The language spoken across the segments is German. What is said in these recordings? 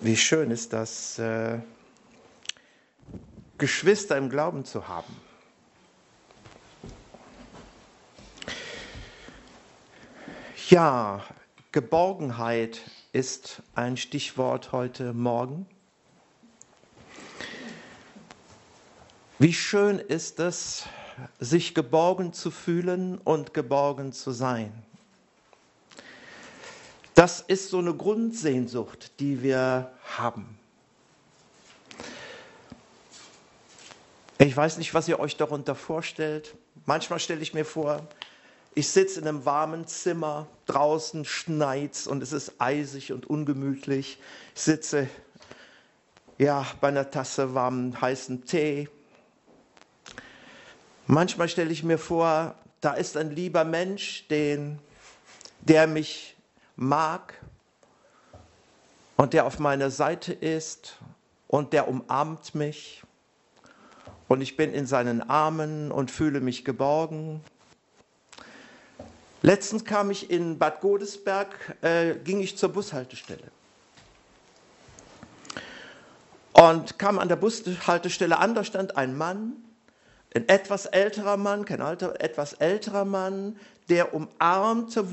Wie schön ist das, Geschwister im Glauben zu haben. Ja, Geborgenheit ist ein Stichwort heute Morgen. Wie schön ist es, sich geborgen zu fühlen und geborgen zu sein. Das ist so eine Grundsehnsucht, die wir haben. Ich weiß nicht, was ihr euch darunter vorstellt. Manchmal stelle ich mir vor, ich sitze in einem warmen Zimmer, draußen schneit's und es ist eisig und ungemütlich. Ich sitze bei einer Tasse warmen, heißen Tee. Manchmal stelle ich mir vor, da ist ein lieber Mensch, der mich mag und der auf meiner Seite ist und der umarmt mich. Und ich bin in seinen Armen und fühle mich geborgen. Letztens kam ich in Bad Godesberg, ging ich zur Bushaltestelle. Und kam an der Bushaltestelle an, da stand ein Mann, ein etwas älterer Mann, etwas älterer Mann, der umarmte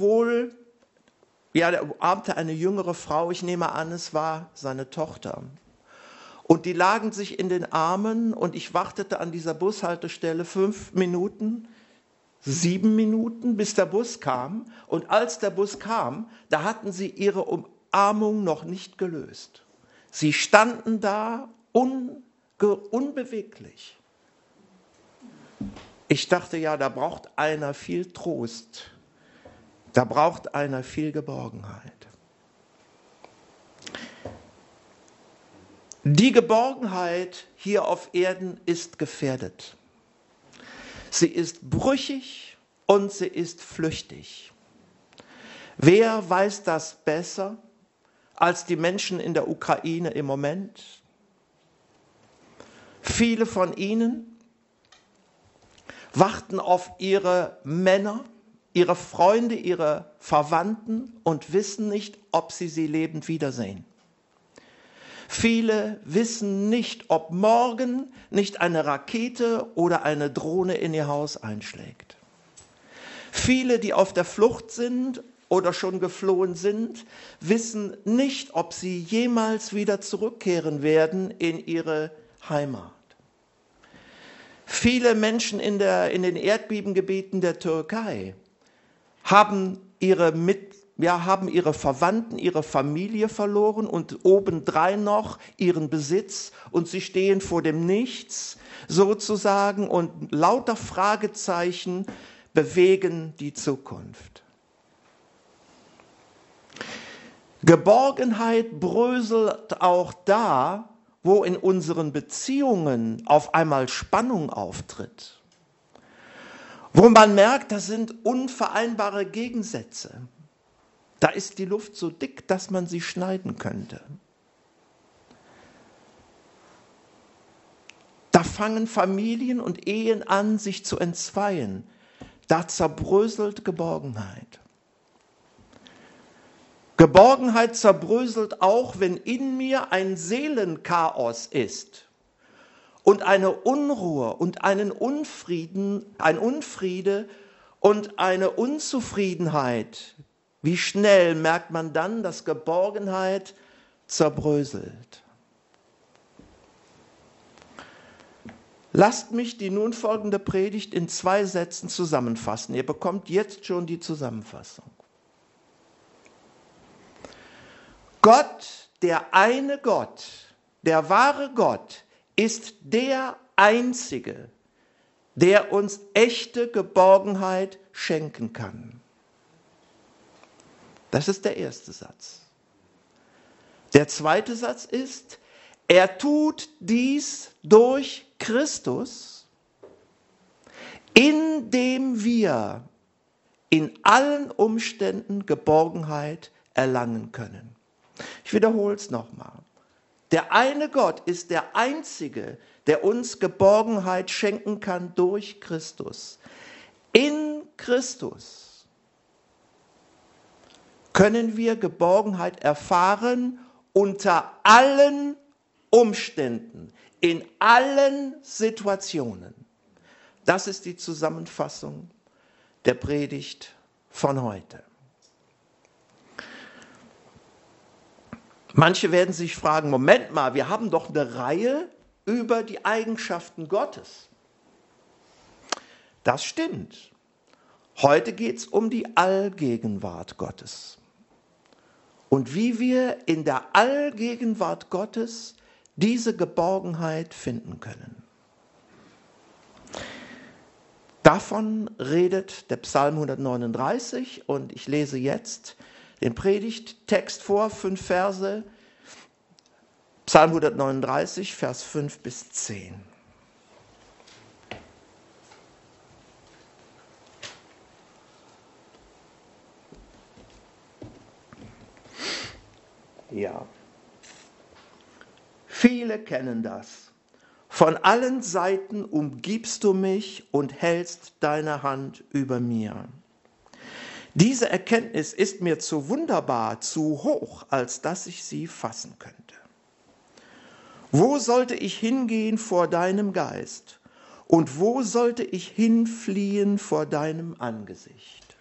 eine jüngere Frau, ich nehme an, es war seine Tochter. Und die lagen sich in den Armen und ich wartete an dieser Bushaltestelle 5 Minuten, 7 Minuten, bis der Bus kam. Und als der Bus kam, da hatten sie ihre Umarmung noch nicht gelöst. Sie standen da unbeweglich. Ich dachte, ja, da braucht einer viel Trost. Da braucht einer viel Geborgenheit. Die Geborgenheit hier auf Erden ist gefährdet. Sie ist brüchig und sie ist flüchtig. Wer weiß das besser als die Menschen in der Ukraine im Moment? Viele von ihnen warten auf ihre Männer, ihre Freunde, ihre Verwandten und wissen nicht, ob sie lebend wiedersehen. Viele wissen nicht, ob morgen nicht eine Rakete oder eine Drohne in ihr Haus einschlägt. Viele, die auf der Flucht sind oder schon geflohen sind, wissen nicht, ob sie jemals wieder zurückkehren werden in ihre Heimat. Viele Menschen in den Erdbebengebieten der Türkei haben ihre Verwandten, ihre Familie verloren und obendrein noch ihren Besitz und sie stehen vor dem Nichts sozusagen und lauter Fragezeichen bewegen die Zukunft. Geborgenheit bröselt auch da, wo in unseren Beziehungen auf einmal Spannung auftritt. Wo man merkt, das sind unvereinbare Gegensätze. Da ist die Luft so dick, dass man sie schneiden könnte. Da fangen Familien und Ehen an, sich zu entzweien. Da zerbröselt Geborgenheit. Geborgenheit zerbröselt auch, wenn in mir ein Seelenchaos ist und eine Unruhe und ein Unfriede und eine Unzufriedenheit. Wie schnell merkt man dann, dass Geborgenheit zerbröselt? Lasst mich die nun folgende Predigt in 2 Sätzen zusammenfassen. Ihr bekommt jetzt schon die Zusammenfassung. Gott, der eine Gott, der wahre Gott, ist der Einzige, der uns echte Geborgenheit schenken kann. Das ist der erste Satz. Der zweite Satz ist, er tut dies durch Christus, indem wir in allen Umständen Geborgenheit erlangen können. Ich wiederhole es nochmal. Der eine Gott ist der Einzige, der uns Geborgenheit schenken kann durch Christus. In Christus können wir Geborgenheit erfahren unter allen Umständen, in allen Situationen. Das ist die Zusammenfassung der Predigt von heute. Manche werden sich fragen, Moment mal, wir haben doch eine Reihe über die Eigenschaften Gottes. Das stimmt. Heute geht es um die Allgegenwart Gottes. Und wie wir in der Allgegenwart Gottes diese Geborgenheit finden können. Davon redet der Psalm 139 und ich lese jetzt den Predigttext vor, 5 Verse, Psalm 139, Vers 5 bis 10. Ja. Viele kennen das. Von allen Seiten umgibst du mich und hältst deine Hand über mir. Diese Erkenntnis ist mir zu wunderbar, zu hoch, als dass ich sie fassen könnte. Wo sollte ich hingehen vor deinem Geist? Und wo sollte ich hinfliehen vor deinem Angesicht?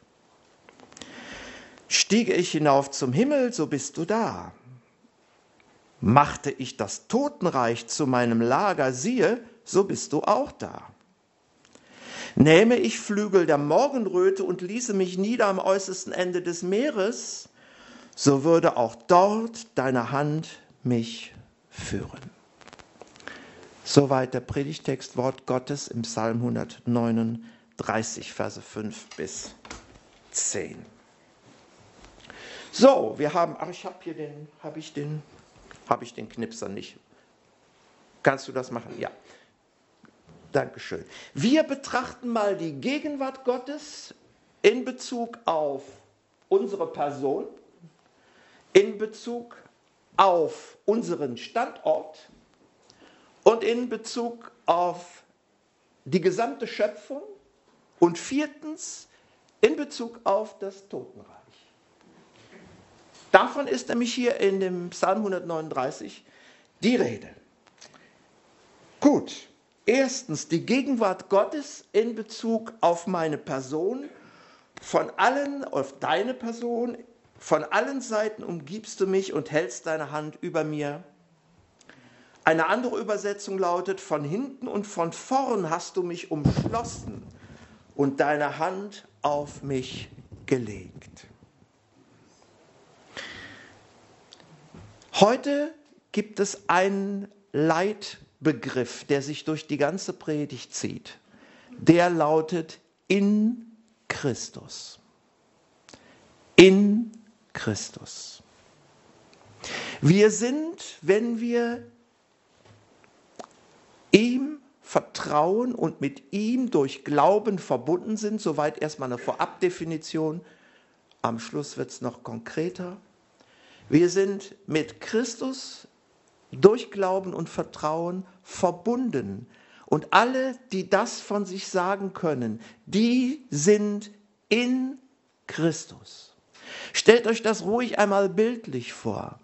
Stiege ich hinauf zum Himmel, so bist du da. Machte ich das Totenreich zu meinem Lager, siehe, so bist du auch da. Nähme ich Flügel der Morgenröte und ließe mich nieder am äußersten Ende des Meeres, so würde auch dort deine Hand mich führen. Soweit der Predigtext, Wort Gottes im Psalm 139, Verse 5 bis 10. So, wir haben, habe ich den Knipser nicht. Kannst du das machen? Ja. Dankeschön. Wir betrachten mal die Gegenwart Gottes in Bezug auf unsere Person, in Bezug auf unseren Standort und in Bezug auf die gesamte Schöpfung und viertens in Bezug auf das Totenreich. Davon ist nämlich hier in dem Psalm 139 die Rede. Gut, erstens die Gegenwart Gottes in Bezug auf meine Person, auf deine Person, von allen Seiten umgibst du mich und hältst deine Hand über mir. Eine andere Übersetzung lautet, von hinten und von vorn hast du mich umschlossen und deine Hand auf mich gelegt. Heute gibt es einen Leitbegriff, der sich durch die ganze Predigt zieht. Der lautet in Christus. In Christus. Wir sind, wenn wir ihm vertrauen und mit ihm durch Glauben verbunden sind, soweit erstmal eine Vorabdefinition, am Schluss wird es noch konkreter. Wir sind mit Christus durch Glauben und Vertrauen verbunden. Und alle, die das von sich sagen können, die sind in Christus. Stellt euch das ruhig einmal bildlich vor.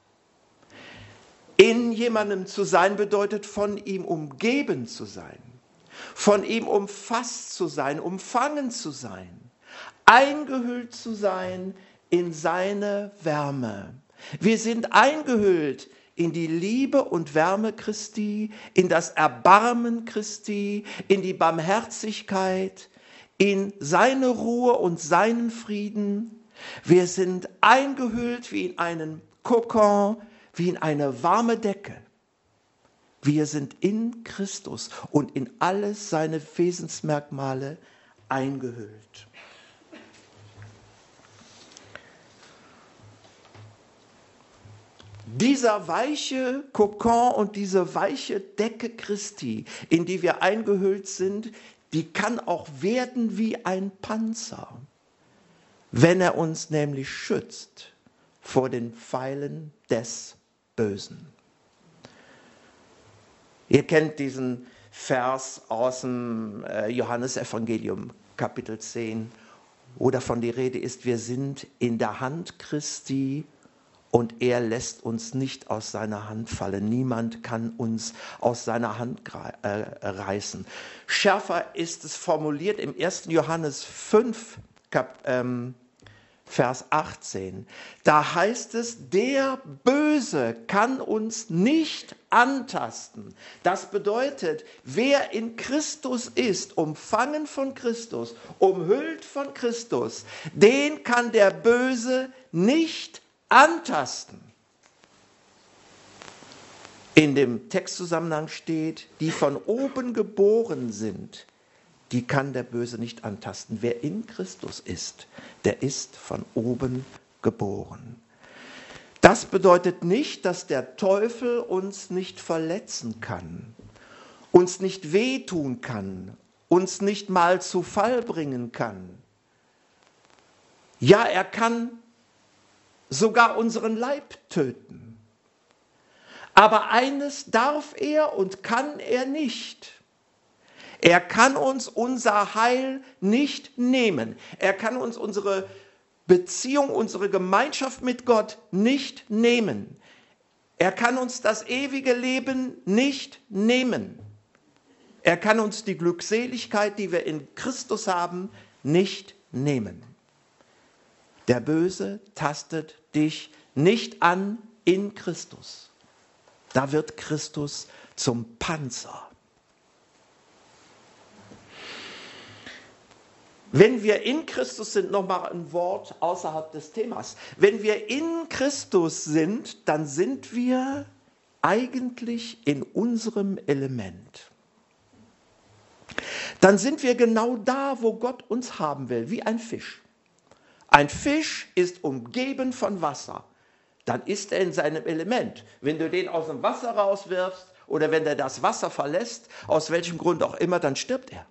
In jemandem zu sein bedeutet, von ihm umgeben zu sein, von ihm umfasst zu sein, umfangen zu sein, eingehüllt zu sein in seine Wärme. Wir sind eingehüllt in die Liebe und Wärme Christi, in das Erbarmen Christi, in die Barmherzigkeit, in seine Ruhe und seinen Frieden. Wir sind eingehüllt wie in einen Kokon, wie in eine warme Decke. Wir sind in Christus und in alle seine Wesensmerkmale eingehüllt. Dieser weiche Kokon und diese weiche Decke Christi, in die wir eingehüllt sind, die kann auch werden wie ein Panzer, wenn er uns nämlich schützt vor den Pfeilen des Bösen. Ihr kennt diesen Vers aus dem Johannesevangelium, Kapitel 10, wo davon die Rede ist, wir sind in der Hand Christi Und er lässt uns nicht aus seiner Hand fallen. Niemand kann uns aus seiner Hand reißen. Schärfer ist es formuliert im 1. Johannes 5, Vers 18. Da heißt es, der Böse kann uns nicht antasten. Das bedeutet, wer in Christus ist, umfangen von Christus, umhüllt von Christus, den kann der Böse nicht antasten. In dem Textzusammenhang steht, die von oben geboren sind, die kann der Böse nicht antasten. Wer in Christus ist, der ist von oben geboren. Das bedeutet nicht, dass der Teufel uns nicht verletzen kann, uns nicht wehtun kann, uns nicht mal zu Fall bringen kann. Ja, er kann sogar unseren Leib töten. Aber eines darf er und kann er nicht. Er kann uns unser Heil nicht nehmen. Er kann uns unsere Beziehung, unsere Gemeinschaft mit Gott nicht nehmen. Er kann uns das ewige Leben nicht nehmen. Er kann uns die Glückseligkeit, die wir in Christus haben, nicht nehmen. Der Böse tastet dich nicht an in Christus. Da wird Christus zum Panzer. Wenn wir in Christus sind, nochmal ein Wort außerhalb des Themas. Wenn wir in Christus sind, dann sind wir eigentlich in unserem Element. Dann sind wir genau da, wo Gott uns haben will, wie ein Fisch. Ein Fisch ist umgeben von Wasser. Dann ist er in seinem Element. Wenn du den aus dem Wasser rauswirfst oder wenn er das Wasser verlässt, aus welchem Grund auch immer, dann stirbt er.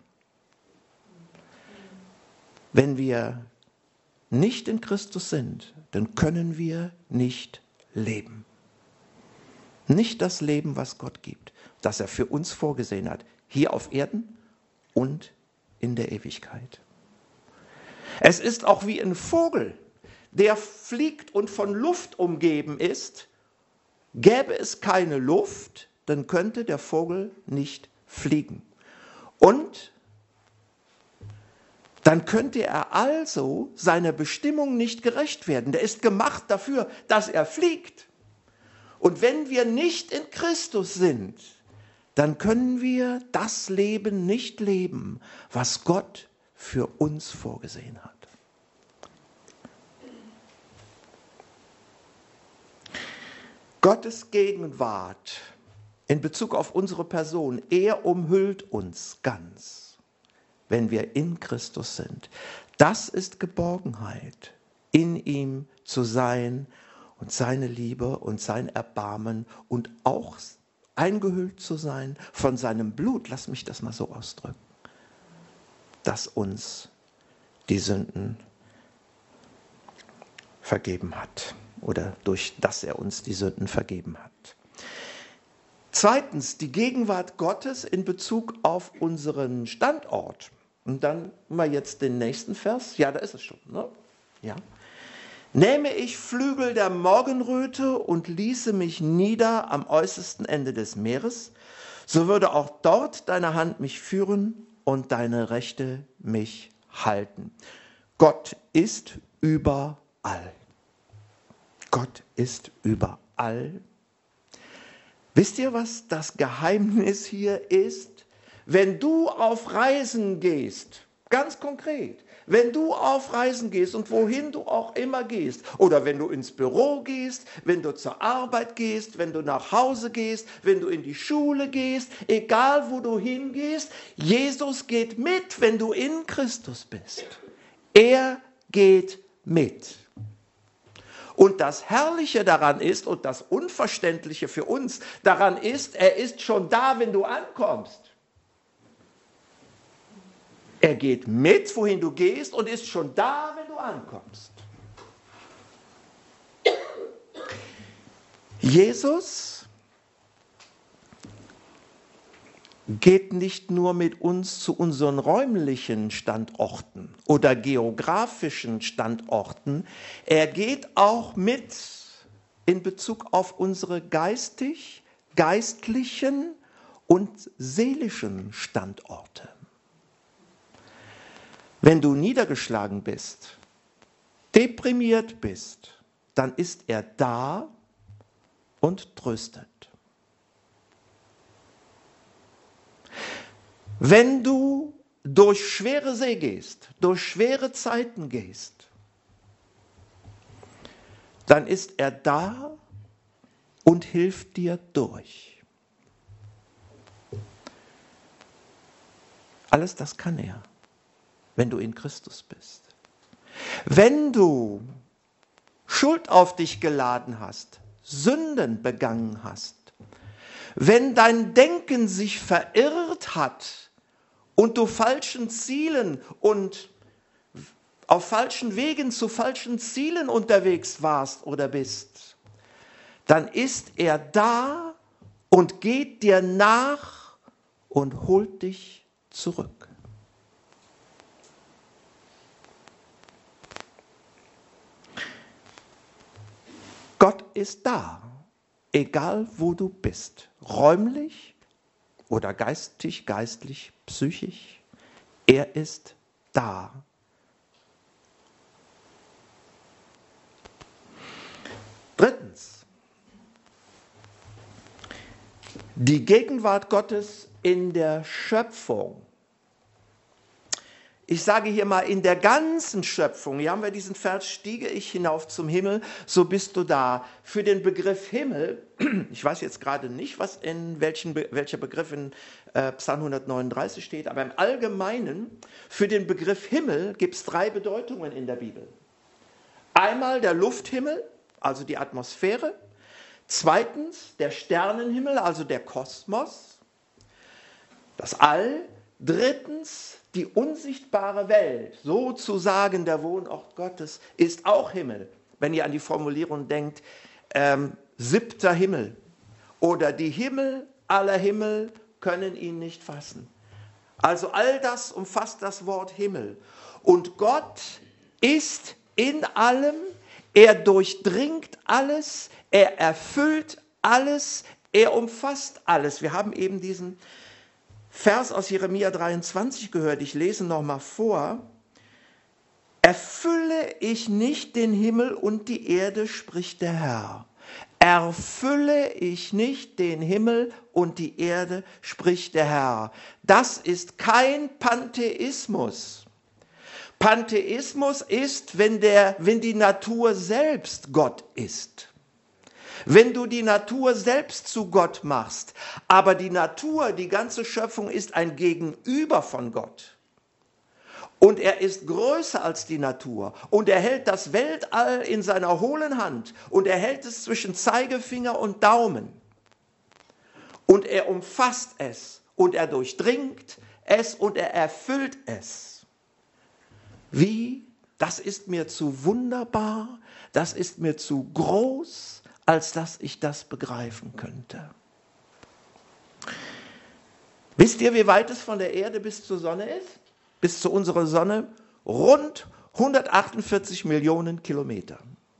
Wenn wir nicht in Christus sind, dann können wir nicht leben. Nicht das Leben, was Gott gibt, das er für uns vorgesehen hat, hier auf Erden und in der Ewigkeit. Es ist auch wie ein Vogel, der fliegt und von Luft umgeben ist. Gäbe es keine Luft, dann könnte der Vogel nicht fliegen. Und dann könnte er also seiner Bestimmung nicht gerecht werden. Der ist gemacht dafür, dass er fliegt. Und wenn wir nicht in Christus sind, dann können wir das Leben nicht leben, was Gott für uns vorgesehen hat. Gottes Gegenwart in Bezug auf unsere Person, er umhüllt uns ganz, wenn wir in Christus sind. Das ist Geborgenheit, in ihm zu sein und seine Liebe und sein Erbarmen und auch eingehüllt zu sein von seinem Blut, lass mich das mal so ausdrücken, das uns die Sünden vergeben hat oder durch das er uns die Sünden vergeben hat. Zweitens, die Gegenwart Gottes in Bezug auf unseren Standort. Und dann mal jetzt den nächsten Vers. Ja, da ist es schon. Ne? Ja. Nähme ich Flügel der Morgenröte und ließe mich nieder am äußersten Ende des Meeres, so würde auch dort deine Hand mich führen und deine Rechte mich halten. Gott ist überall. Gott ist überall. Wisst ihr, was das Geheimnis hier ist? Wenn du auf Reisen gehst, ganz konkret, wenn du auf Reisen gehst und wohin du auch immer gehst, oder wenn du ins Büro gehst, wenn du zur Arbeit gehst, wenn du nach Hause gehst, wenn du in die Schule gehst, egal wo du hingehst, Jesus geht mit, wenn du in Christus bist. Er geht mit. Und das Herrliche daran ist und das Unverständliche für uns daran ist, er ist schon da, wenn du ankommst. Er geht mit, wohin du gehst und ist schon da, wenn du ankommst. Jesus geht nicht nur mit uns zu unseren räumlichen Standorten oder geografischen Standorten, er geht auch mit in Bezug auf unsere geistlichen und seelischen Standorte. Wenn du niedergeschlagen bist, deprimiert bist, dann ist er da und tröstet. Wenn du durch schwere See gehst, durch schwere Zeiten gehst, dann ist er da und hilft dir durch. Alles das kann er, wenn du in Christus bist. Wenn du Schuld auf dich geladen hast, Sünden begangen hast, wenn dein Denken sich verirrt hat und du falschen Zielen und auf falschen Wegen zu falschen Zielen unterwegs warst oder bist, dann ist er da und geht dir nach und holt dich zurück. Gott ist da, egal wo du bist, räumlich oder geistig, geistlich, psychisch. Er ist da. Drittens, die Gegenwart Gottes in der Schöpfung. Ich sage hier mal, in der ganzen Schöpfung, hier haben wir diesen Vers, stiege ich hinauf zum Himmel, so bist du da. Für den Begriff Himmel, ich weiß jetzt gerade nicht, welcher Begriff in Psalm 139 steht, aber im Allgemeinen, für den Begriff Himmel gibt es 3 Bedeutungen in der Bibel. Einmal der Lufthimmel, also die Atmosphäre. Zweitens der Sternenhimmel, also der Kosmos, das All. Drittens die unsichtbare Welt, sozusagen der Wohnort Gottes, ist auch Himmel. Wenn ihr an die Formulierung denkt, 7. Himmel oder die Himmel aller Himmel können ihn nicht fassen. Also all das umfasst das Wort Himmel. Und Gott ist in allem, er durchdringt alles, er erfüllt alles, er umfasst alles. Wir haben eben diesen Vers aus Jeremia 23 gehört, ich lese nochmal vor. Erfülle ich nicht den Himmel und die Erde, spricht der Herr. Erfülle ich nicht den Himmel und die Erde, spricht der Herr. Das ist kein Pantheismus. Pantheismus ist, wenn die Natur selbst Gott ist. Wenn du die Natur selbst zu Gott machst, aber die Natur, die ganze Schöpfung ist ein Gegenüber von Gott. Und er ist größer als die Natur und er hält das Weltall in seiner hohlen Hand und er hält es zwischen Zeigefinger und Daumen. Und er umfasst es und er durchdringt es und er erfüllt es. Wie? Das ist mir zu wunderbar, das ist mir zu groß, als dass ich das begreifen könnte. Wisst ihr, wie weit es von der Erde bis zur Sonne ist? Bis zu unserer Sonne? Rund 148 Millionen Kilometer.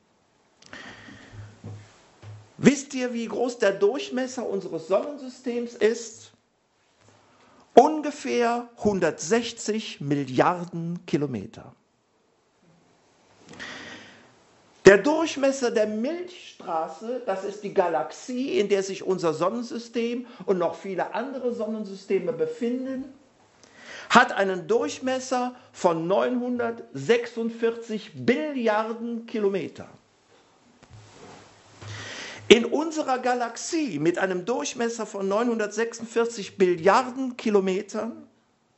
Wisst ihr, wie groß der Durchmesser unseres Sonnensystems ist? Ungefähr 160 Milliarden Kilometer. Der Durchmesser der Milchstraße, das ist die Galaxie, in der sich unser Sonnensystem und noch viele andere Sonnensysteme befinden, hat einen Durchmesser von 946 Billiarden Kilometer. In unserer Galaxie mit einem Durchmesser von 946 Billiarden Kilometern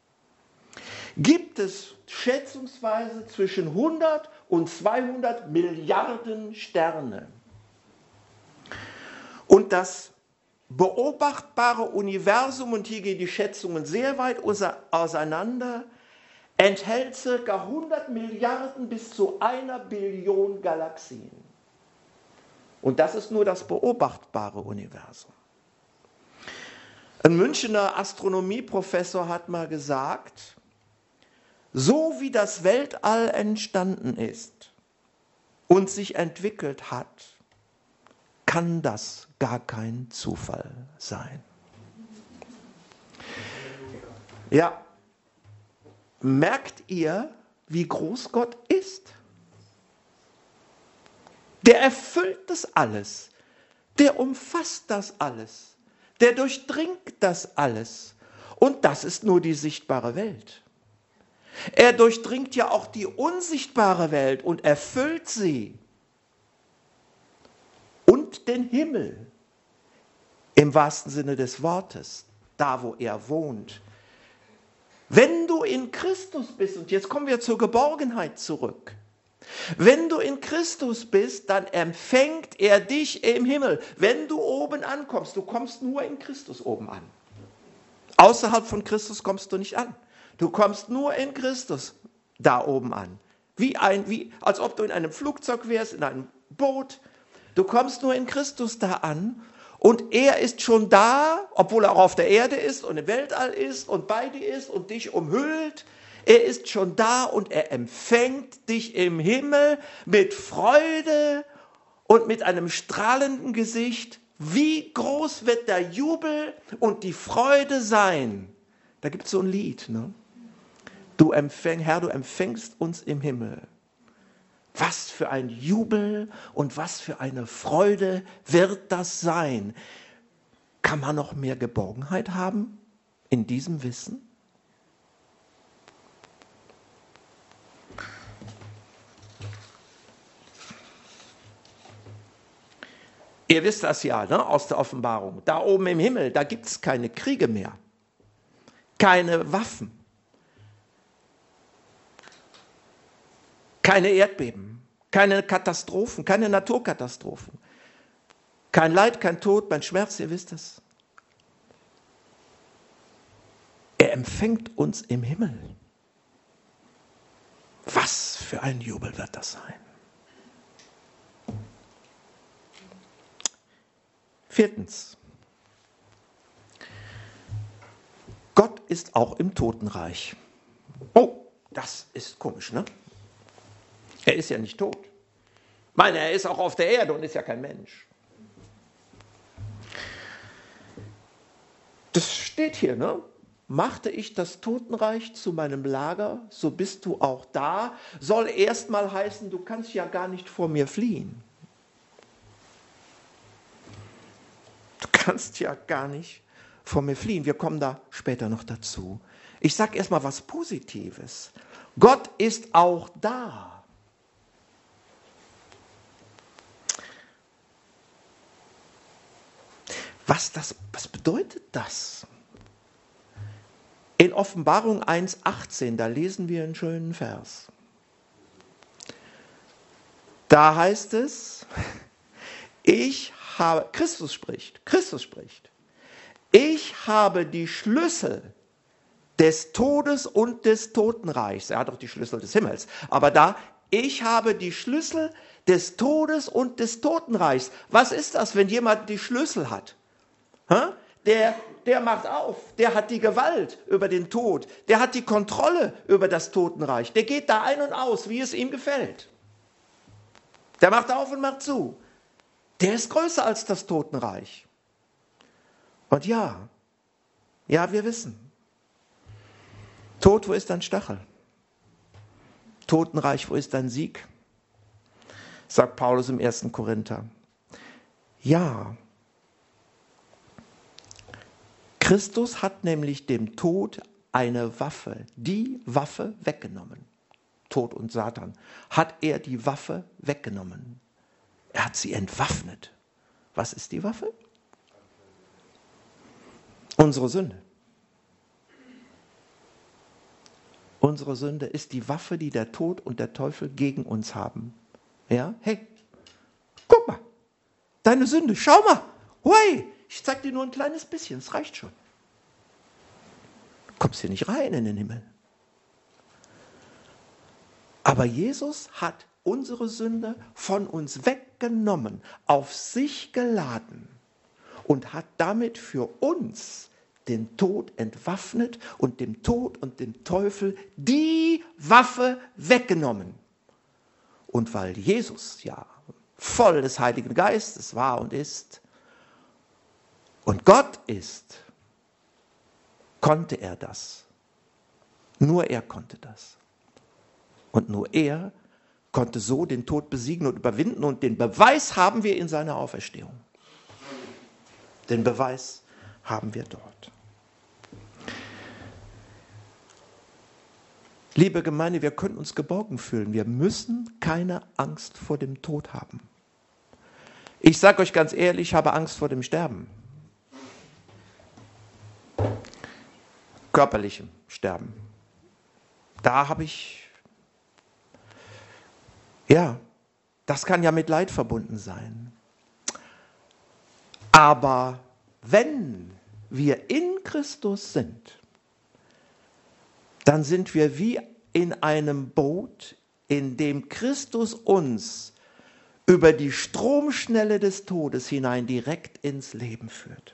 gibt es schätzungsweise zwischen 100 und 200 Milliarden Sterne. Und das beobachtbare Universum, und hier gehen die Schätzungen sehr weit auseinander, enthält ca. 100 Milliarden bis zu 1 Billion Galaxien. Und das ist nur das beobachtbare Universum. Ein Münchner Astronomieprofessor hat mal gesagt, so wie das Weltall entstanden ist und sich entwickelt hat, kann das gar kein Zufall sein. Ja, merkt ihr, wie groß Gott ist? Der erfüllt das alles. Der umfasst das alles. Der durchdringt das alles. Und das ist nur die sichtbare Welt. Er durchdringt ja auch die unsichtbare Welt und erfüllt sie. Und den Himmel, im wahrsten Sinne des Wortes, da wo er wohnt. Wenn du in Christus bist, und jetzt kommen wir zur Geborgenheit zurück, wenn du in Christus bist, dann empfängt er dich im Himmel. Wenn du oben ankommst, du kommst nur in Christus oben an. Außerhalb von Christus kommst du nicht an. Du kommst nur in Christus da oben an. Als ob du in einem Flugzeug wärst, in einem Boot. Du kommst nur in Christus da an und er ist schon da, obwohl er auch auf der Erde ist und im Weltall ist und bei dir ist und dich umhüllt. Er ist schon da und er empfängt dich im Himmel mit Freude und mit einem strahlenden Gesicht. Wie groß wird der Jubel und die Freude sein? Da gibt es so ein Lied, ne? Herr, du empfängst uns im Himmel. Was für ein Jubel und was für eine Freude wird das sein? Kann man noch mehr Geborgenheit haben in diesem Wissen? Ihr wisst das ja, ne, aus der Offenbarung. Da oben im Himmel, da gibt es keine Kriege mehr. Keine Waffen. Keine Erdbeben. Keine Katastrophen, keine Naturkatastrophen. Kein Leid, kein Tod, kein Schmerz, ihr wisst es. Er empfängt uns im Himmel. Was für ein Jubel wird das sein? 4. Gott ist auch im Totenreich. Oh, das ist komisch, ne? Er ist ja nicht tot. Ich meine, er ist auch auf der Erde und ist ja kein Mensch. Das steht hier, ne? Machte ich das Totenreich zu meinem Lager, so bist du auch da. Soll erstmal heißen, du kannst ja gar nicht vor mir fliehen. Du kannst ja gar nicht vor mir fliehen. Wir kommen da später noch dazu. Ich sage erstmal was Positives. Gott ist auch da. Was bedeutet das? In Offenbarung 1,18, da lesen wir einen schönen Vers. Da heißt es, Christus spricht, ich habe die Schlüssel des Todes und des Totenreichs. Er hat auch die Schlüssel des Himmels. Aber ich habe die Schlüssel des Todes und des Totenreichs. Was ist das, wenn jemand die Schlüssel hat? Der macht auf, der hat die Gewalt über den Tod, der hat die Kontrolle über das Totenreich, der geht da ein und aus, wie es ihm gefällt. Der macht auf und macht zu. Der ist größer als das Totenreich. Und ja, wir wissen, Tod, wo ist dein Stachel? Totenreich, wo ist dein Sieg? Sagt Paulus im 1. Korinther. Ja, Christus hat nämlich dem Tod eine Waffe, die Waffe weggenommen. Tod und Satan. Hat er die Waffe weggenommen. Er hat sie entwaffnet. Was ist die Waffe? Unsere Sünde. Unsere Sünde ist die Waffe, die der Tod und der Teufel gegen uns haben. Ja, hey, guck mal, deine Sünde, schau mal, hui, ich zeig dir nur ein kleines bisschen, es reicht schon. Du kommst hier nicht rein in den Himmel. Aber Jesus hat unsere Sünde von uns weggenommen, auf sich geladen und hat damit für uns den Tod entwaffnet und dem Tod und dem Teufel die Waffe weggenommen. Und weil Jesus ja voll des Heiligen Geistes war und ist und Gott ist, konnte er das. Nur er konnte das. Und nur er konnte so den Tod besiegen und überwinden. Und den Beweis haben wir in seiner Auferstehung. Den Beweis haben wir dort. Liebe Gemeinde, wir können uns geborgen fühlen. Wir müssen keine Angst vor dem Tod haben. Ich sage euch ganz ehrlich, ich habe Angst vor dem Sterben. Körperlichem Sterben. Da habe ich, ja, das kann ja mit Leid verbunden sein. Aber wenn wir in Christus sind, dann sind wir wie in einem Boot, in dem Christus uns über die Stromschnelle des Todes hinein direkt ins Leben führt.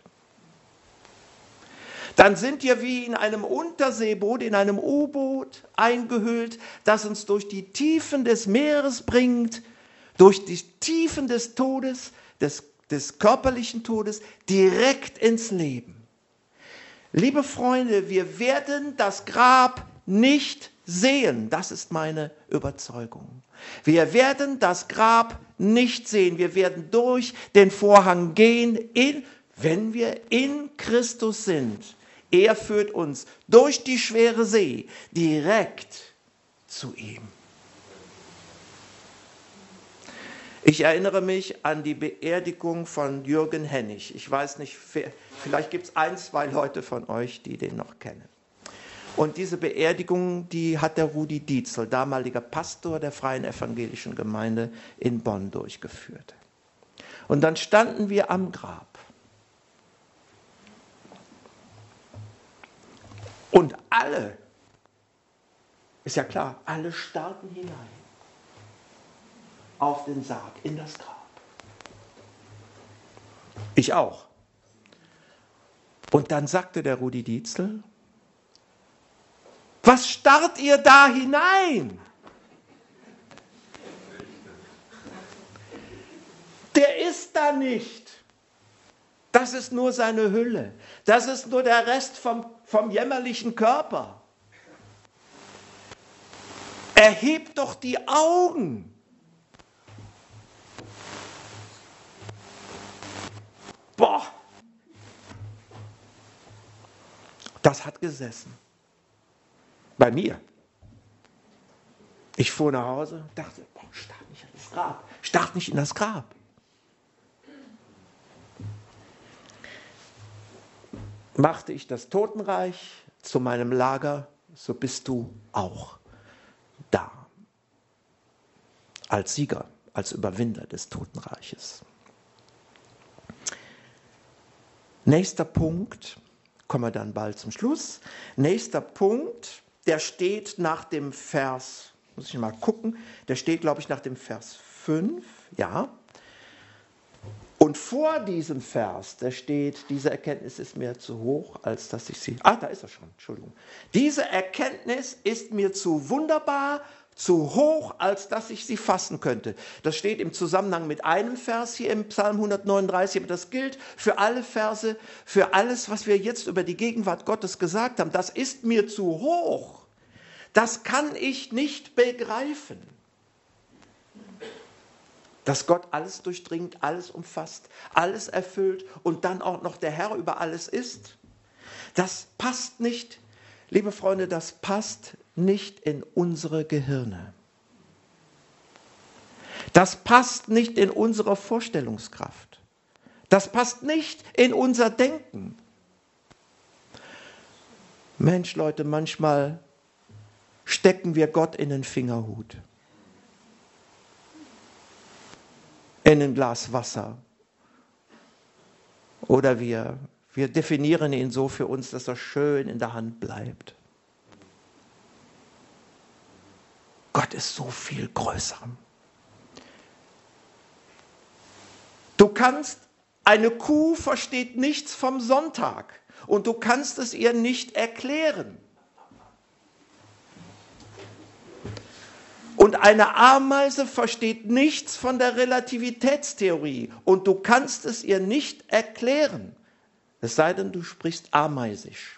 Dann sind wir wie in einem Unterseeboot, in einem U-Boot eingehüllt, das uns durch die Tiefen des Meeres bringt, durch die Tiefen des Todes, des körperlichen Todes, direkt ins Leben. Liebe Freunde, wir werden das Grab nicht sehen. Das ist meine Überzeugung. Wir werden das Grab nicht sehen. Wir werden durch den Vorhang gehen, wenn wir in Christus sind. Er führt uns durch die schwere See direkt zu ihm. Ich erinnere mich an die Beerdigung von Jürgen Hennig. Ich weiß nicht, vielleicht gibt es 1, 2 Leute von euch, die den noch kennen. Und diese Beerdigung, die hat der Rudi Dietzel, damaliger Pastor der Freien Evangelischen Gemeinde in Bonn, durchgeführt. Und dann standen wir am Grab. Und alle, ist ja klar, alle starrten hinein auf den Sarg, in das Grab. Ich auch. Und dann sagte der Rudi Dietzel, was starrt ihr da hinein? Der ist da nicht. Das ist nur seine Hülle. Das ist nur der Rest vom jämmerlichen Körper. Erhebt doch die Augen. Boah. Das hat gesessen. Bei mir. Ich fuhr nach Hause und dachte, boah, starrt nicht in das Grab. Starrt nicht in das Grab. Machte ich das Totenreich zu meinem Lager, so bist du auch da. Als Sieger, als Überwinder des Totenreiches. Nächster Punkt, kommen wir dann bald zum Schluss. Nächster Punkt, der steht nach dem Vers, muss ich mal gucken, der steht, glaube ich, nach dem Vers 5, ja. Und vor diesem Vers, da steht, diese Erkenntnis ist mir zu hoch, als dass ich sie... da ist er schon, Entschuldigung. Diese Erkenntnis ist mir zu wunderbar, zu hoch, als dass ich sie fassen könnte. Das steht im Zusammenhang mit einem Vers hier im Psalm 139, aber das gilt für alle Verse, für alles, was wir jetzt über die Gegenwart Gottes gesagt haben. Das ist mir zu hoch. Das kann ich nicht begreifen. Dass Gott alles durchdringt, alles umfasst, alles erfüllt und dann auch noch der Herr über alles ist. Das passt nicht, liebe Freunde, das passt nicht in unsere Gehirne. Das passt nicht in unsere Vorstellungskraft. Das passt nicht in unser Denken. Mensch, Leute, manchmal stecken wir Gott in den Fingerhut. In ein Glas Wasser. Oder wir definieren ihn so für uns, dass er schön in der Hand bleibt. Gott ist so viel größer. Eine Kuh versteht nichts vom Sonntag und du kannst es ihr nicht erklären. Und Und eine Ameise versteht nichts von der Relativitätstheorie und du kannst es ihr nicht erklären, es sei denn, du sprichst ameisisch.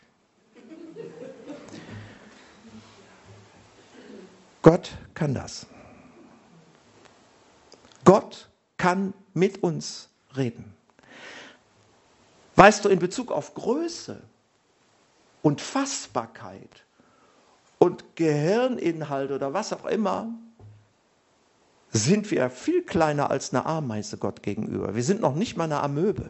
Gott kann das. Gott kann mit uns reden. Weißt du, in Bezug auf Größe und Fassbarkeit und Gehirninhalt oder was auch immer, sind wir viel kleiner als eine Ameise Gott gegenüber. Wir sind noch nicht mal eine Amöbe.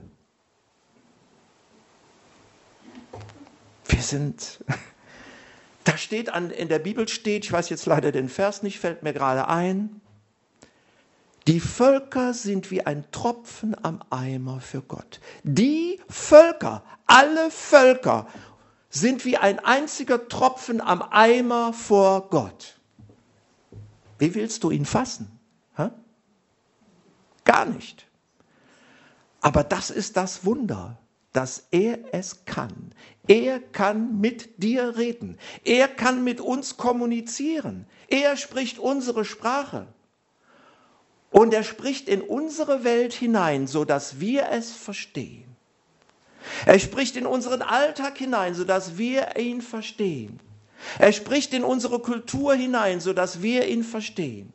Wir sind, da steht in der Bibel steht, ich weiß jetzt leider den Vers nicht, fällt mir gerade ein, die Völker sind wie ein Tropfen am Eimer für Gott. Die Völker, alle Völker sind wie ein einziger Tropfen am Eimer vor Gott. Wie willst du ihn fassen? Hä? Gar nicht. Aber das ist das Wunder, dass er es kann. Er kann mit dir reden. Er kann mit uns kommunizieren. Er spricht unsere Sprache. Und er spricht in unsere Welt hinein, sodass wir es verstehen. Er spricht in unseren Alltag hinein, sodass wir ihn verstehen. Er spricht in unsere Kultur hinein, sodass wir ihn verstehen.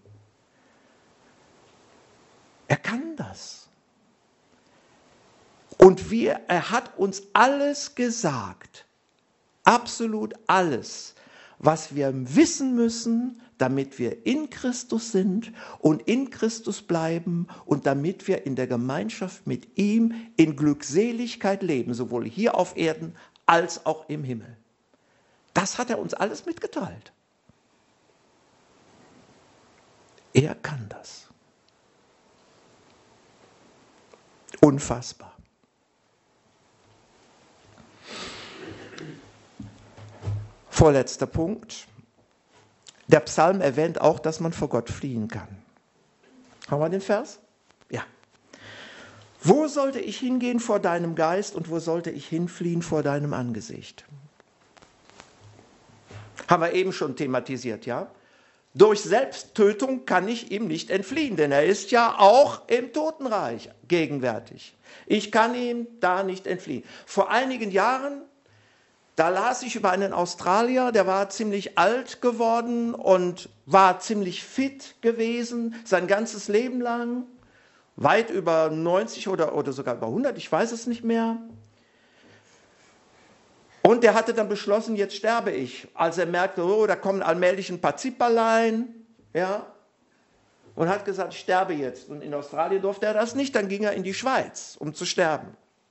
Er kann das. Und er hat uns alles gesagt, absolut alles, was wir wissen müssen, damit wir in Christus sind und in Christus bleiben und damit wir in der Gemeinschaft mit ihm in Glückseligkeit leben, sowohl hier auf Erden als auch im Himmel. Das hat er uns alles mitgeteilt. Er kann das. Unfassbar. Vorletzter Punkt. Der Psalm erwähnt auch, dass man vor Gott fliehen kann. Haben wir den Vers? Ja. Wo sollte ich hingehen vor deinem Geist und wo sollte ich hinfliehen vor deinem Angesicht? Haben wir eben schon thematisiert, ja? Durch Selbsttötung kann ich ihm nicht entfliehen, denn er ist ja auch im Totenreich gegenwärtig. Ich kann ihm da nicht entfliehen. Vor einigen Jahren, da las ich über einen Australier, der war ziemlich alt geworden und war ziemlich fit gewesen, sein ganzes Leben lang, weit über 90 oder sogar über 100, ich weiß es nicht mehr. Und der hatte dann beschlossen, jetzt sterbe ich, als er merkte, oh, da kommen allmählich ein paar Zipperlein, ja, und hat gesagt, ich sterbe jetzt. Und in Australien durfte er das nicht, dann ging er in die Schweiz, um zu sterben.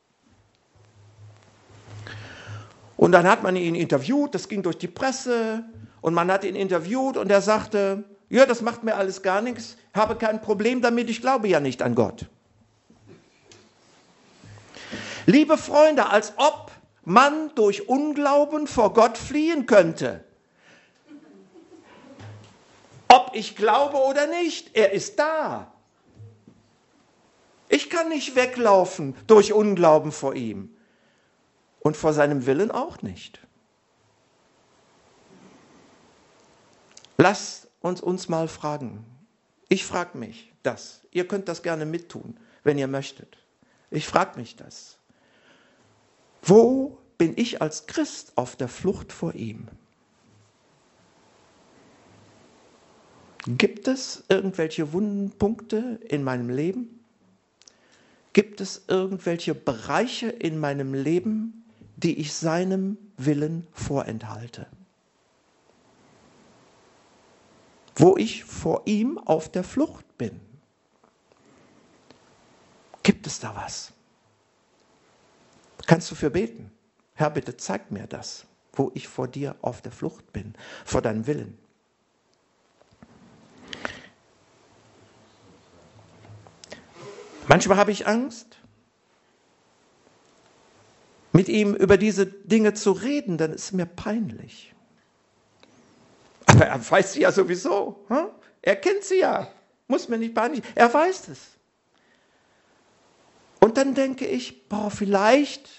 Und dann hat man ihn interviewt, das ging durch die Presse und man hat ihn interviewt und er sagte, ja, das macht mir alles gar nichts, habe kein Problem damit, ich glaube ja nicht an Gott. Liebe Freunde, als ob man durch Unglauben vor Gott fliehen könnte. Ob ich glaube oder nicht, er ist da. Ich kann nicht weglaufen durch Unglauben vor ihm. Und vor seinem Willen auch nicht. Lasst uns mal fragen. Ich frage mich das. Ihr könnt das gerne mittun, wenn ihr möchtet. Ich frage mich das. Wo bin ich als Christ auf der Flucht vor ihm? Gibt es irgendwelche wunden Punkte in meinem Leben? Gibt es irgendwelche Bereiche in meinem Leben, die ich seinem Willen vorenthalte? Wo ich vor ihm auf der Flucht bin? Gibt es da was? Kannst du für beten? Herr, bitte zeig mir das, wo ich vor dir auf der Flucht bin, vor deinem Willen. Manchmal habe ich Angst, mit ihm über diese Dinge zu reden, dann ist es mir peinlich. Aber er weiß sie ja sowieso. Hm? Er kennt sie ja. Muss mir nicht peinlich. Er weiß es. Und dann denke ich, boah, vielleicht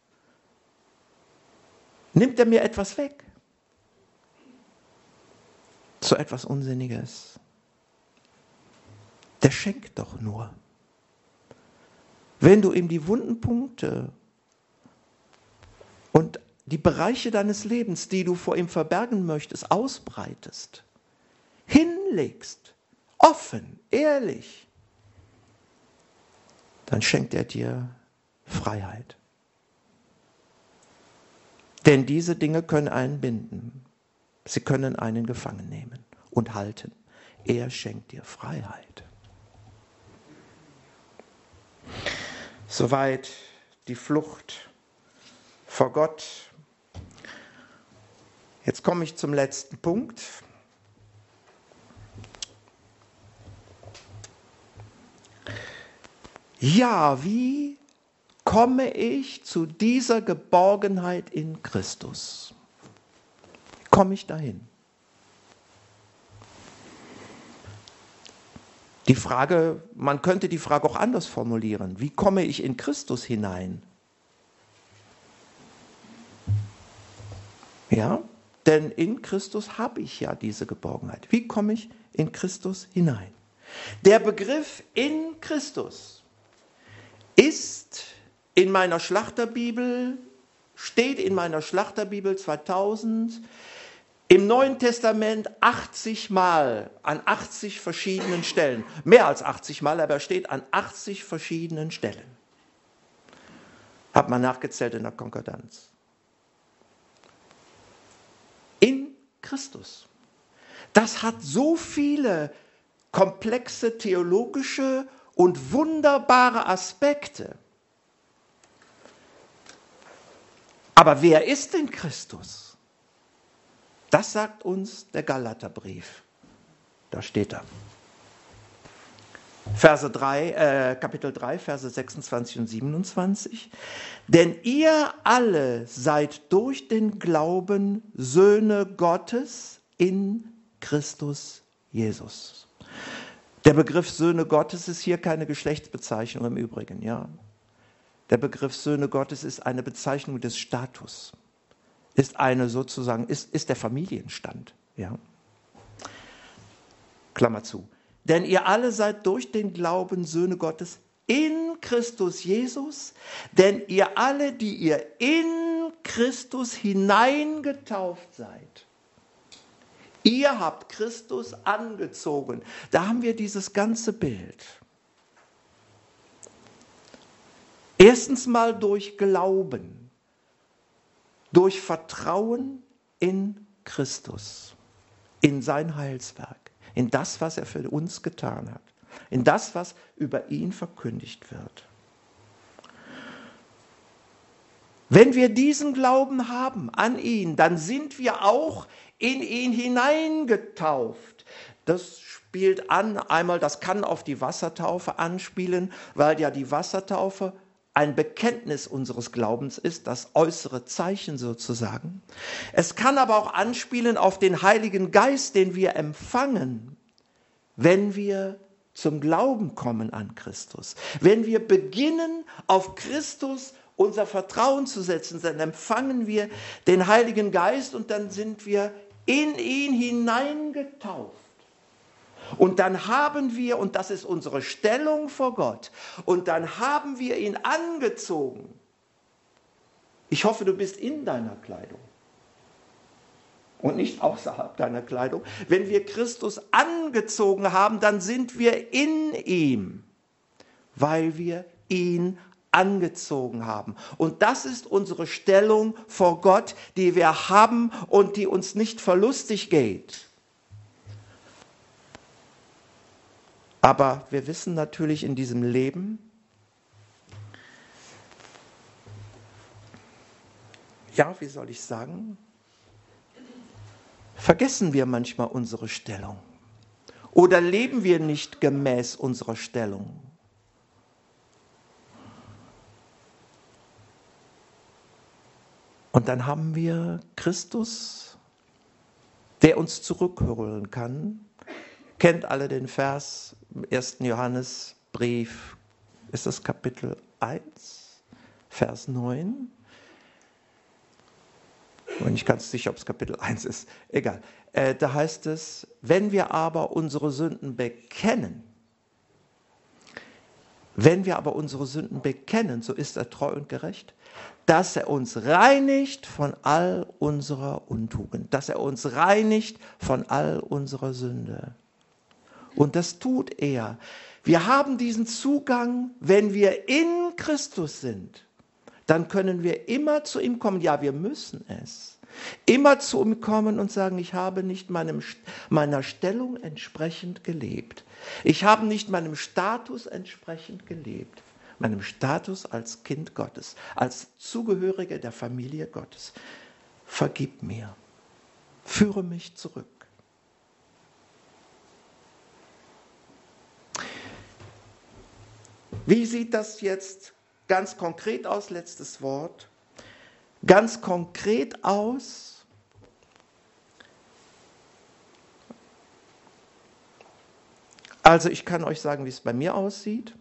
nimmt er mir etwas weg. So etwas Unsinniges. Der schenkt doch nur. Wenn du ihm die wunden Punkte und die Bereiche deines Lebens, die du vor ihm verbergen möchtest, ausbreitest, hinlegst, offen, ehrlich, dann schenkt er dir Freiheit. Denn diese Dinge können einen binden. Sie können einen gefangen nehmen und halten. Er schenkt dir Freiheit. Soweit die Flucht vor Gott. Jetzt komme ich zum letzten Punkt. Ja, wie komme ich zu dieser Geborgenheit in Christus? Wie komme ich dahin? Die Frage, man könnte die Frage auch anders formulieren. Wie komme ich in Christus hinein? Ja, denn in Christus habe ich ja diese Geborgenheit. Wie komme ich in Christus hinein? Der Begriff in Christus ist in meiner Schlachterbibel, steht in meiner Schlachterbibel 2000 im Neuen Testament 80 Mal an 80 verschiedenen Stellen. Mehr als 80 Mal, aber er steht an 80 verschiedenen Stellen. Hat man nachgezählt in der Konkordanz. In Christus. Das hat so viele komplexe theologische und wunderbare Aspekte. Aber wer ist denn Christus? Das sagt uns der Galaterbrief. Da steht er. Kapitel 3, Verse 26 und 27. Denn ihr alle seid durch den Glauben Söhne Gottes in Christus Jesus. Der Begriff Söhne Gottes ist hier keine Geschlechtsbezeichnung im Übrigen, ja. Der Begriff Söhne Gottes ist eine Bezeichnung des Status, ist der Familienstand, ja. Klammer zu. Denn ihr alle seid durch den Glauben Söhne Gottes in Christus Jesus, denn ihr alle, die ihr in Christus hineingetauft seid, ihr habt Christus angezogen. Da haben wir dieses ganze Bild. Erstens mal durch Glauben, durch Vertrauen in Christus, in sein Heilswerk, in das, was er für uns getan hat, in das, was über ihn verkündigt wird. Wenn wir diesen Glauben haben an ihn, dann sind wir auch in ihn hineingetauft. Das spielt an, einmal, das kann auf die Wassertaufe anspielen, weil ja die Wassertaufe ein Bekenntnis unseres Glaubens ist, das äußere Zeichen sozusagen. Es kann aber auch anspielen auf den Heiligen Geist, den wir empfangen, wenn wir zum Glauben kommen an Christus. Wenn wir beginnen, auf Christus unser Vertrauen zu setzen, dann empfangen wir den Heiligen Geist und dann sind wir in ihn hineingetauft. Und dann haben wir, und das ist unsere Stellung vor Gott, und dann haben wir ihn angezogen. Ich hoffe, du bist in deiner Kleidung und nicht außerhalb deiner Kleidung. Wenn wir Christus angezogen haben, dann sind wir in ihm, weil wir ihn angezogen haben. Und das ist unsere Stellung vor Gott, die wir haben und die uns nicht verlustig geht. Aber wir wissen natürlich in diesem Leben, ja, wie soll ich sagen, vergessen wir manchmal unsere Stellung oder leben wir nicht gemäß unserer Stellung. Und dann haben wir Christus, der uns zurückholen kann. Kennt alle den Vers im 1. Johannesbrief, ist das Kapitel 1, Vers 9? Ich bin nicht ganz sicher, ob es Kapitel 1 ist. Egal. Da heißt es, wenn wir aber unsere Sünden bekennen, Wenn wir aber unsere Sünden bekennen, so ist er treu und gerecht, dass er uns reinigt von all unserer Untugend, dass er uns reinigt von all unserer Sünde. Und das tut er. Wir haben diesen Zugang, wenn wir in Christus sind, dann können wir immer zu ihm kommen. Ja, wir müssen es. Immer zu ihm kommen und sagen, ich habe nicht meiner Stellung entsprechend gelebt. Ich habe nicht meinem Status entsprechend gelebt. Meinem Status als Kind Gottes, als Zugehöriger der Familie Gottes. Vergib mir. Führe mich zurück. Wie sieht das jetzt ganz konkret aus? Letztes Wort. Ganz konkret aus. Also ich kann euch sagen, wie es bei mir aussieht.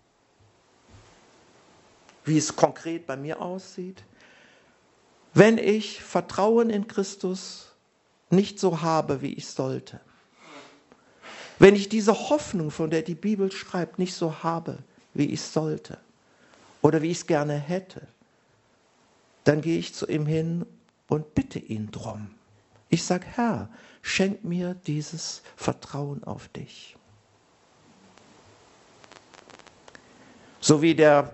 Wie es konkret bei mir aussieht. Wenn ich Vertrauen in Christus nicht so habe, wie ich sollte. Wenn ich diese Hoffnung, von der die Bibel schreibt, nicht so habe, wie ich sollte. Oder wie ich es gerne hätte. Dann gehe ich zu ihm hin und bitte ihn drum. Ich sage, Herr, schenk mir dieses Vertrauen auf dich. So wie der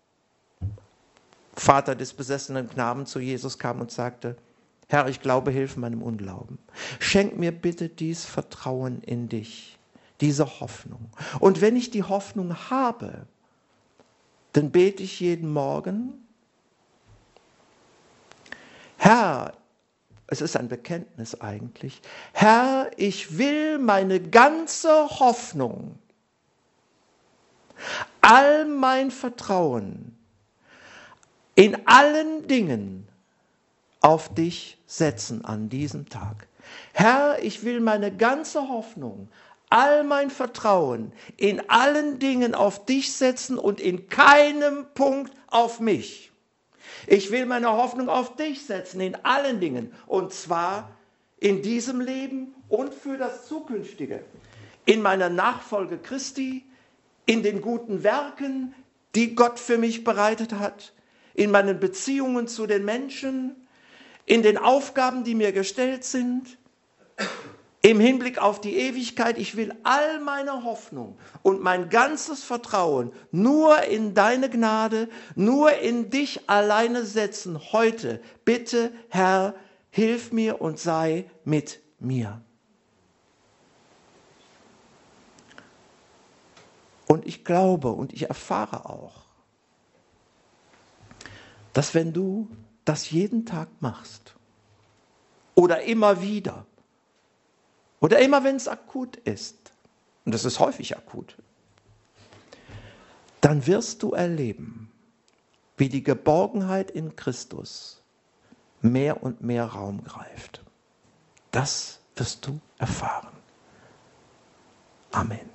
Vater des besessenen Knaben zu Jesus kam und sagte, Herr, ich glaube, hilf meinem Unglauben. Schenk mir bitte dieses Vertrauen in dich, diese Hoffnung. Und wenn ich die Hoffnung habe, dann bete ich jeden Morgen, Herr, es ist ein Bekenntnis eigentlich, Herr, ich will meine ganze Hoffnung, all mein Vertrauen in allen Dingen auf dich setzen an diesem Tag. Herr, ich will meine ganze Hoffnung, all mein Vertrauen in allen Dingen auf dich setzen und in keinem Punkt auf mich. Ich will meine Hoffnung auf dich setzen in allen Dingen und zwar in diesem Leben und für das Zukünftige. In meiner Nachfolge Christi, in den guten Werken, die Gott für mich bereitet hat, in meinen Beziehungen zu den Menschen, in den Aufgaben, die mir gestellt sind, im Hinblick auf die Ewigkeit. Ich will all meine Hoffnung und mein ganzes Vertrauen nur in deine Gnade, nur in dich alleine setzen. Heute, bitte, Herr, hilf mir und sei mit mir. Und ich glaube und ich erfahre auch, dass wenn du das jeden Tag machst oder immer wieder oder immer wenn es akut ist, und das ist häufig akut, dann wirst du erleben, wie die Geborgenheit in Christus mehr und mehr Raum greift. Das wirst du erfahren. Amen.